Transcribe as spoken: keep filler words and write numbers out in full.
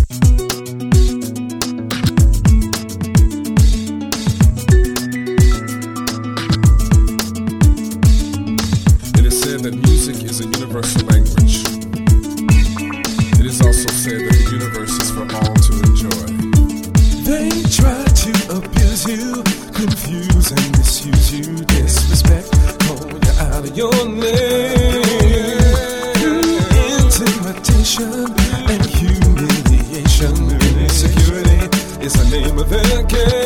It is said that music is a universal language. It is also said that the universe is for all to enjoy. They try to abuse you, confuse and misuse you, disrespect, call you out of your name. Intimidation and humiliation, insecurity is the name of their game.